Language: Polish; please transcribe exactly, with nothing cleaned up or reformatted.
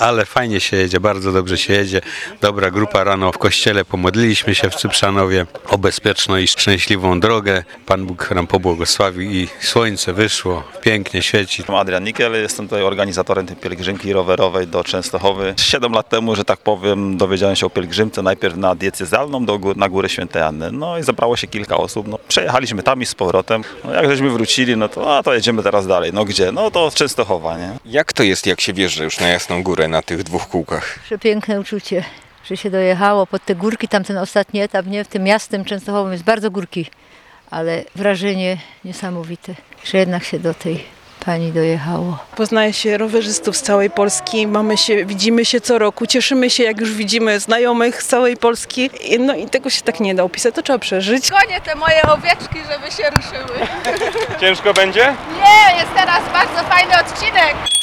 ale fajnie się jedzie, bardzo dobrze się jedzie. Dobra grupa rano w kościele, pomodliliśmy się w Cyprzanowie o bezpieczną i szczęśliwą drogę. Pan Bóg nam pobłogosławił i słońce wyszło, pięknie świeci. Jestem Adrian Nikiel, jestem tutaj organizatorem tej pielgrzymki rowerowej do Częstochowy. Siedem lat temu, że tak powiem, dowiedziałem się o pielgrzymce najpierw na diecezjalną do, gó- na Górę Świętej Anny. No i zebrało się kilka osób. No, przejechaliśmy tam i z powrotem. No, jak żeśmy wrócili, no to, a, to jedziemy teraz dalej. No gdzie? No to Częstochowa, nie? Jak to jest, jak się wjeżdża już na Jasną Górę na tych dwóch kółkach? Przepiękne uczucie, że się dojechało pod te górki, tamten ostatni etap, nie? W tym miastem Częstochową jest bardzo górki, ale wrażenie niesamowite, że jednak się do tej pani dojechało. Poznaje się rowerzystów z całej Polski, mamy się, widzimy się co roku, cieszymy się jak już widzimy znajomych z całej Polski. I- No i tego się tak nie da opisać, to trzeba przeżyć. Gonię te moje owieczki, żeby się ruszyły. Ciężko będzie? Nie, jest teraz bardzo fajny odcinek.